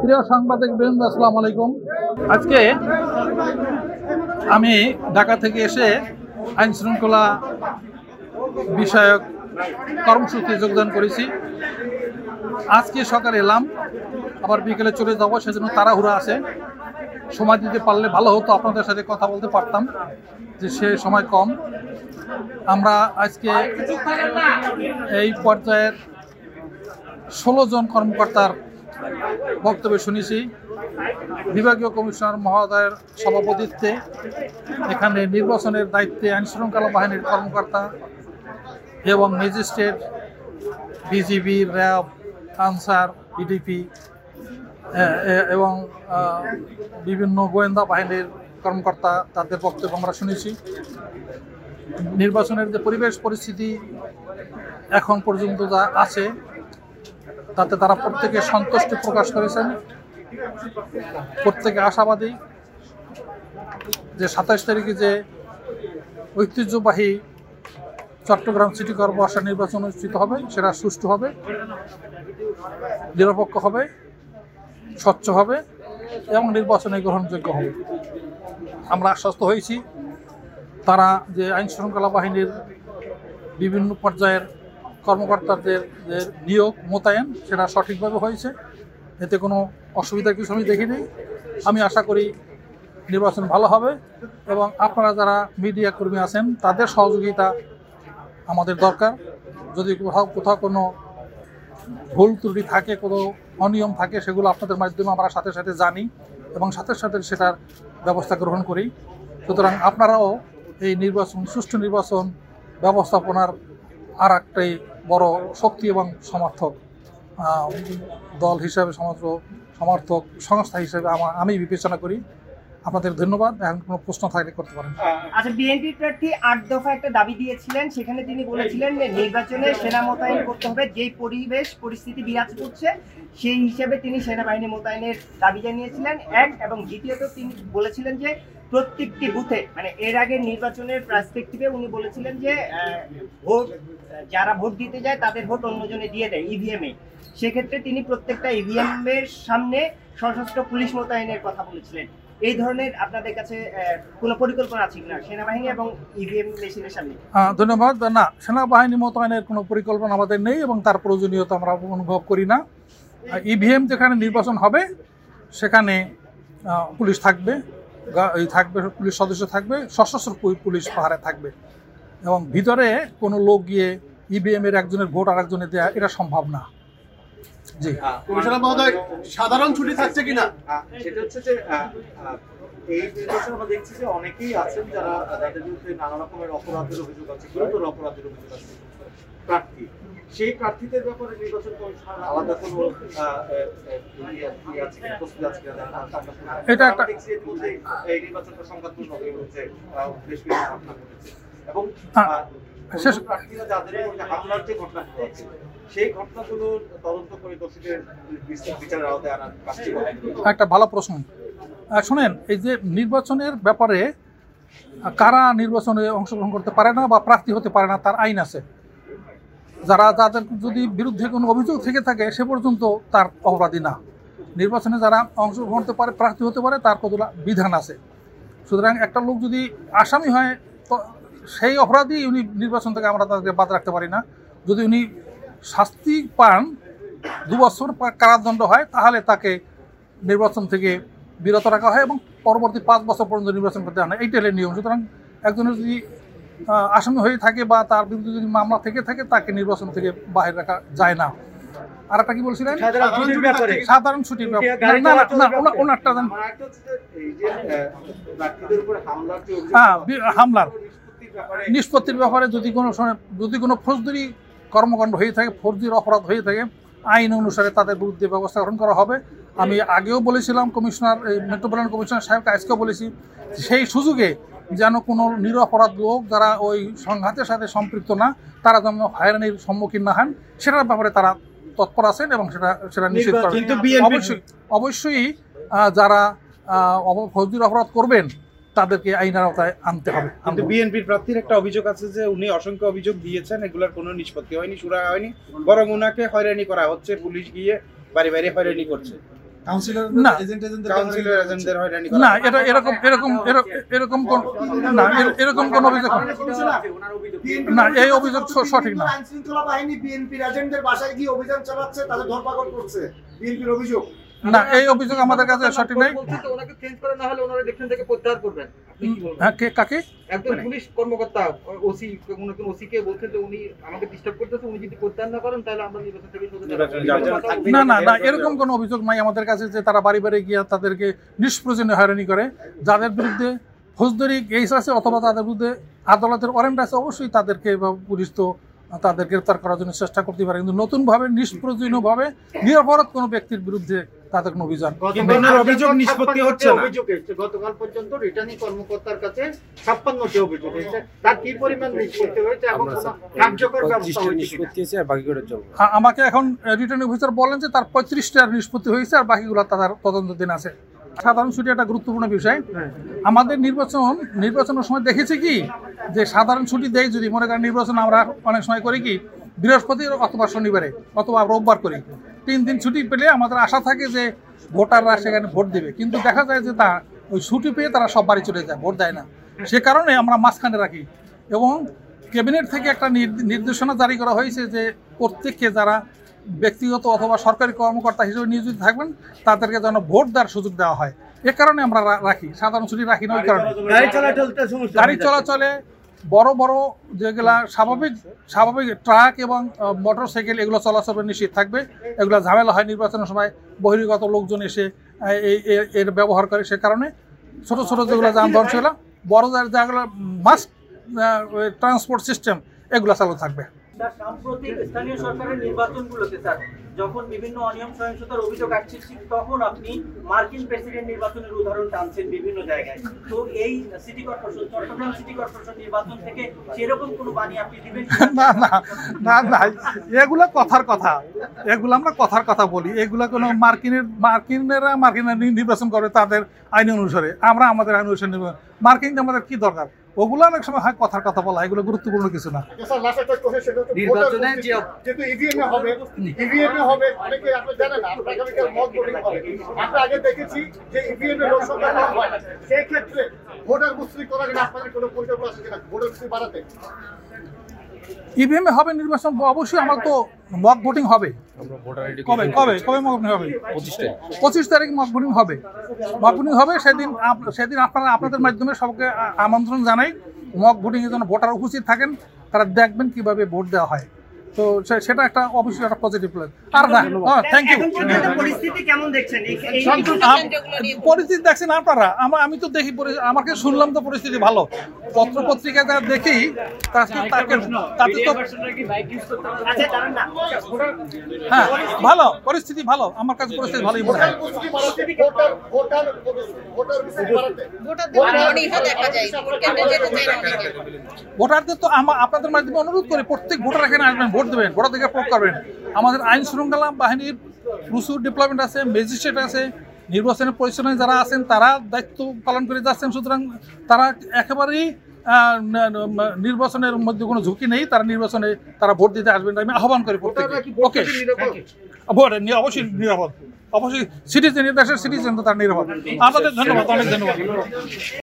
প্রিয় সাংবাদিক বৃন্দ, আসসালামু আলাইকুম। আজকে আমি ঢাকা থেকে এসে আইন শৃঙ্খলা বিষয়ক কর্মসূচিতে যোগদান করেছি। আজকে সকালে এলাম, আবার বিকেলে চলে যাবো, সেজন্য তাড়াহুড়া আছে। সময় দিতে পারলে ভালো হতো, আপনাদের সাথে কথা বলতে পারতাম, যে সে সময় কম। আমরা আজকে এই পর্যায়ের 16 জন কর্মকর্তার বক্তব্য শুনেছি। বিভাগীয় কমিশনার মহোদয়ের সভাপতিত্বে এখানে নির্বাচনের দায়িত্বে আইন শৃঙ্খলা বাহিনীর কর্মকর্তা এবং magistrate, BGB, RAB, Ansar, PDP এবং বিভিন্ন গোয়েন্দা বাহিনীর কর্মকর্তা, তাদের বক্তব্য আমরা শুনেছি। নির্বাচনের যে পরিবেশ পরিস্থিতি এখন পর্যন্ত যা আছে, তাতে তারা প্রত্যেকে সন্তুষ্টি প্রকাশ করেছেন, প্রত্যেকে আশাবাদী যে 27 তারিখে যে ঐতিহ্যবাহী চট্টগ্রাম সিটি কর্পোরেশন নির্বাচন অনুষ্ঠিত হবে, সেটা সুষ্ঠু হবে, নিরপেক্ষ হবে, স্বচ্ছ হবে এবং নির্বাচনে গ্রহণযোগ্য হবে। আমরা আশ্বস্ত হয়েছি তারা যে আইন শৃঙ্খলা বাহিনীর বিভিন্ন পর্যায়ের কর্মকর্তাদের যে নিয়োগ মোতায়েন, সেটা সঠিকভাবে হয়েছে, এতে কোনো অসুবিধার কিছু আমি দেখিনি। আমি আশা করি নির্বাচন ভালো হবে এবং আপনারা যারা মিডিয়া কর্মী আছেন, তাদের সহযোগিতা আমাদের দরকার। যদি কোথাও কোনো ভুল ত্রুটি থাকে, কোনো অনিয়ম থাকে, সেগুলো আপনাদের মাধ্যমে আমরা সাথে সাথে জানি এবং সাথে সাথে সেটার ব্যবস্থা গ্রহণ করি। সুতরাং আপনারাও এই নির্বাচন, সুষ্ঠু নির্বাচন ব্যবস্থাপনার আর একটাই বড় শক্তি এবং সমর্থক দল হিসাবে, সমর্থক সংস্থা হিসেবে আমি বিবেচনা করি। আপনাদের ধন্যবাদ। এখন কোনো প্রশ্ন থাকলে করতে পারেন। আচ্ছা, বিএনপি প্রার্থী 8 দফা একটা দাবি দিয়েছিলেন, সেখানে তিনি বলেছিলেন যে নির্বাচনে সেনা মোতায়েন করতে হবে, যেই পরিবেশ পরিস্থিতি বিরাজ করছে সেই হিসেবে তিনি সেনাবাহিনী মোতায়েনের দাবি জানিয়েছিলেন। এবং দ্বিতীয়ত তিনি বলেছিলেন যে প্রত্যেকটি বুথে, মানে এর আগে নির্বাচনের পার্সপেক্টিভে উনি বলেছিলেন যে ভোট, যারা ভোট দিতে যায় তাদের ভোট অন্যজনে দিয়ে দেয় ইভিএমে। সেক্ষেত্রে তিনি প্রত্যেকটা ইভিএম এর সামনে সশস্ত্র পুলিশ মোতায়েনের কথা বলেছিলেন। এই ধরনের আপনাদের কাছে কোনো পরিকল্পনা আছে কিনা সেনাবাহিনী এবং ইভিএম মেশিনের সামনে? ধন্যবাদ। না, সেনাবাহিনী মোতায়েনের কোনো পরিকল্পনা আমাদের নেই এবং তার প্রয়োজনীয়তা আমরা অনুভব করি না। ইভিএম যেখানে নির্বাচন হবে সেখানে পুলিশ থাকবে, পুলিশ সদস্য থাকবে, সশস্ত্র পুলিশ পাহাড়ে থাকবে এবং ভিতরে কোনো লোক গিয়ে ইভিএম এর একজনের ভোট আর একজনের দেওয়া, এটা সম্ভব না। জি, কমিশনার মহোদয়, সাধারণ ছুটি থাকছে কিনা? সেটা হচ্ছে যে এই নির্বাচনে আমরা দেখছি যে অনেকেই আছেন যারা, যাদের বিরুদ্ধে নানা রকমের অপরাধের অভিযোগ আছে, গুরুতর অপরাধের অভিযোগ আছে প্রার্থী। সেই প্রার্থীদের ব্যাপারে নির্বাচন কমিশনার আলাদা কোনো এটা একটা এই নির্বাচনটা সংঘাতপূর্ণ হয়ে উঠছে, বেশ কিছু ঘটনা ঘটেছে এবং প্রার্থীরা যাদের মধ্যে হামলার যে ঘটনাগুলো আছে, সেই ঘটনাগুলো তদন্ত করে দোষীদের বিচারের আওতায় আনার কাজটি একটা ভালো প্রশ্ন। শোনেন, এই যে নির্বাচনের ব্যাপারে কারা নির্বাচনে অংশগ্রহণ করতে পারে না বা প্রার্থী হতে পারে না, তার আইন আছে। যাদের যদি বিরুদ্ধে কোনো অভিযোগ থেকে থাকে, সে পর্যন্ত তার অপরাধী না। নির্বাচনে যারা অংশগ্রহণ করতে পারে, প্রার্থী হতে পারে, তার কতগুলো বিধান আছে। সুতরাং একটা লোক যদি আসামি হয়, তো সেই অপরাধী উনি নির্বাচন থেকে আমরা তাদেরকে বাদ রাখতে পারি না। যদি উনি শাস্তি পান, 2 বছর কারাদণ্ড হয়, তাহলে তাকে নির্বাচন থেকে বিরত রাখা হয় এবং পরবর্তী 5 বছর পর্যন্ত নির্বাচন করতে হয় না। এইটাই নিয়ম। সুতরাং একজনের যদি আসামি হয়ে থাকে বা তার বিরুদ্ধে যদি মামলা থেকে থাকে, তাকে নির্বাচন থেকে বাহির রাখা যায় না। আর একটা কি বলছিলেন? সাধারণ ছুটির ব্যাপারে হামলার নিষ্পত্তির ব্যাপারে যদি কোনো ফৌজদারি কর্মকাণ্ড হয়ে থাকে, ফৌজদারি অপরাধ হয়ে থাকে, আইন অনুসারে তাদের বিরুদ্ধে ব্যবস্থা গ্রহণ করা হবে। আমি আগেও বলেছিলাম, মেট্রোপলিটন কমিশনার সাহেবকে আজকেও বলেছি, সেই সুযোগে যেন কোনো নিরপরাধ লোক যারা ওই সংঘাতের সাথে সম্পৃক্ত না, তারা যেন হয়রানির সম্মুখীন না হন, সেটার ব্যাপারে তারা তৎপর আছেন এবং সেটা নিশ্চিত করেন। অবশ্যই যারা ফৌজদারি অপরাধ করবেন তাদেরকে আইনের আওতায় আনতে হবে। কিন্তু বিএনপির প্রার্থীর একটা অভিযোগ আছে যে উনি অসংখ্য অভিযোগ দিয়েছেন, এগুলোর কোনো নিষ্পত্তি হয়নি, সুরা হয়নি, বরং ওনাকে হয়রানি করা হচ্ছে, পুলিশ গিয়ে বাড়ি বাড়ি হয়রানি করছে। না কাউন্সিলর এজেন্টদের হয়রানি করা না এটা এরকম কোন অভিযোগ না, এই অভিযোগ সঠিক না। আইন শৃঙ্খলা বাহিনী বিএনপির এজেন্টদের বাসায় গিয়ে অভিযান চালাচ্ছে, তাদের ধরপাকড় করছে, বিএনপির অভিযোগ। না, এই অভিযোগ আমাদের কাছে সঠিক নাই। ওনাকে চেঞ্জ করে না হলে ওনারা ইলেকশন থেকে প্রত্যাহার করবেন। আপনি কি বলবেন? হ্যাঁ, কাকে? একজন পুলিশ কর্মকর্তা ওসি ওসি কে বলছেন যে উনি আমাকে ডিস্টার্ব করতেছে, উনি যদি প্রত্যাহার না করেন তাহলে আমরা নির্বাচন থেকে না, এরকম কোনো অভিযোগ নাই আমাদের কাছে যে তারা বাড়ি বাড়ি গিয়ে তাদেরকে নিষ্প্রয়োজনে হয়রানি করে। যাদের বিরুদ্ধে ফৌজদারি কেস আছে অথবা তাদের বিরুদ্ধে আদালতের ওয়ারেন্ট আছে, অবশ্যই তাদেরকে বা পুলিশ তো তাদের গ্রেফতার করার জন্য চেষ্টা করতে পারে, কিন্তু নতুনভাবে নিষ্প্রয়োজনীয়ভাবে নিরপরাধ কোনো ব্যক্তির বিরুদ্ধে তাদের কোনো অভিযান অভিযোগ নিষ্পত্তি হচ্ছে না। অভিযোগ এসেছে গতকাল পর্যন্ত রিটার্নিং কর্মকর্তার কাছে 56টি অভিযোগ এসেছে। তার কি পরিমাণ নিষ্পত্তি হয়েছে এবং কোনো কার্যকর ব্যবস্থা হয়েছে কিনা? আমাকে এখন রিটার্নিং অফিসার বলেন যে তার 35টার নিষ্পত্তি হয়েছে আর বাকিগুলো তাদের তদন্তাধীন আছে। সাধারণ ছুটি একটা গুরুত্বপূর্ণ বিষয়। আমাদের নির্বাচনের সময় দেখেছি কি যে সাধারণ ছুটি দেয়, যদি মনে করেন নির্বাচন আমরা অনেক সময় করি কি বৃহস্পতি অথবা শনিবারে অথবা রোববার করি, 3 দিন ছুটি পেলে আমাদের আশা থাকে যে ভোটাররা সেখানে ভোট দেবে, কিন্তু দেখা যায় যে ওই ছুটি পেয়ে তারা সব বাড়ি চলে যায়, ভোট দেয় না। সে কারণে আমরা মাঝখানে রাখি এবং ক্যাবিনেট থেকে একটা নির্দেশনা জারি করা হয়েছে যে প্রত্যেককে যারা ব্যক্তিগত অথবা সরকারি কর্মকর্তা হিসেবে নিয়োজিত থাকবেন তাদেরকে যেন ভোট দেওয়ার সুযোগ দেওয়া হয়। এ কারণে আমরা রাখি, সাধারণ ছুটি রাখি না। ওই কারণে গাড়ি চলাচলে বড় বড় যেগুলা স্বাভাবিক ট্রাক এবং মোটর সাইকেল এগুলো চলাচল নিষিদ্ধ থাকবে। এগুলো ঝামেলা হয় নির্বাচনের সময়, বহির্গত লোকজন এসে এর ব্যবহার করে। সে কারণে ছোট ছোট যেগুলো যানবাহন সেগুলো, বড় যেগুলো মাস ট্রান্সপোর্ট সিস্টেম এগুলো চালু থাকবে। সাম্প্রতিক স্থানীয় সরকারের নির্বাচনগুলোতে স্যার যখন বিভিন্ন অনিয়ম সহিংসতার অভিযোগ আসছে, তখন আপনি মার্কিন প্রেসিডেন্ট নির্বাচনের উদাহরণ টানছেন বিভিন্ন জায়গায়। তো এই city corporation, Chattogram city corporation নির্বাচন থেকে সেরকম কোনো বাণী আপনি দিবেন? না, এগুলো কথার কথা, এগুলো আমরা কথার কথা বলি। এগুলো কোনো মার্কিনেরা নির্বাচন করে তাদের আইন অনুসারে, আমরা আমাদের আইন অনুসারে নির্বাচন। মার্কিন আমাদের কি দরকার? ওগুলো অনেক সময় হয় কথার কথা বলা, এগুলো গুরুত্বপূর্ণ কিছু না। নির্বাচনের যেহেতু ইভিএমে হবে অনেকে আপনি জানেন না, আগামীকাল মক ভোটিং হবে। আমরা আগে দেখেছি যে ইভিএমে লোক সংখ্যা কম হয়, সেই ক্ষেত্রে ভোটার বুস্টিং করার জন্য আপনাদের কোনো পরিকল্পনা আছে কিনা ভোটার বুস্টিং বাড়াতে? ইভিএমে হবে নির্বাচন, অবশ্যই আমার তো মক ভোটিং হবে। কবে মক ভোটিং হবে? 25 তারিখ মক ভোটিং হবে। সেদিন আপনাদের মাধ্যমে সবকে আমন্ত্রণ জানাই, মক ভোটিং এর জন্য ভোটার উপস্থিত থাকেন, তারা দেখবেন কিভাবে ভোট দেওয়া হয়। তো সেটা একটা অবশ্যই একটা পজিটিভ প্লাস। আর না, থ্যাংক ইউ। পরিস্থিতি কেমন দেখছেন? পরিস্থিতি দেখছেন আপনারা, আমি তো দেখি, আমাকে শুনলাম তো পরিস্থিতি ভালো। পত্রপত্রিকায় যারা দেখি তাতে তো হ্যাঁ ভালো, পরিস্থিতি ভালো, আমার কাছে পরিস্থিতি ভালোই মনে হয়। ভোটারদের তো আপনাদের মাধ্যমে অনুরোধ করে প্রত্যেক ভোটার এখানে আসবেন, ভোট দেবেন, ভোটাধিকার প্রয়োগ করবেন। আমাদের আইন শৃঙ্খলা বাহিনীর প্রচুর ডিপ্লয়মেন্ট আছে, ম্যাজিস্ট্রেট আছে, নির্বাচনের পরিচালনায় যারা আছেন তারা দায়িত্ব পালন করে যাচ্ছেন। সুতরাং তারা একেবারেই নির্বাচনের মধ্যে কোনো ঝুঁকি নেই, তারা নির্বাচনে ভোট দিতে আসবেন, আমি আহ্বান করি প্রত্যেককে। ওকে, ভোট অবশ্যই নিরাপদ, অবশ্যই সিটিজেন, দেশের সিটিজেন তো তার নিরাপদ। আপনাদের ধন্যবাদ, অনেক ধন্যবাদ।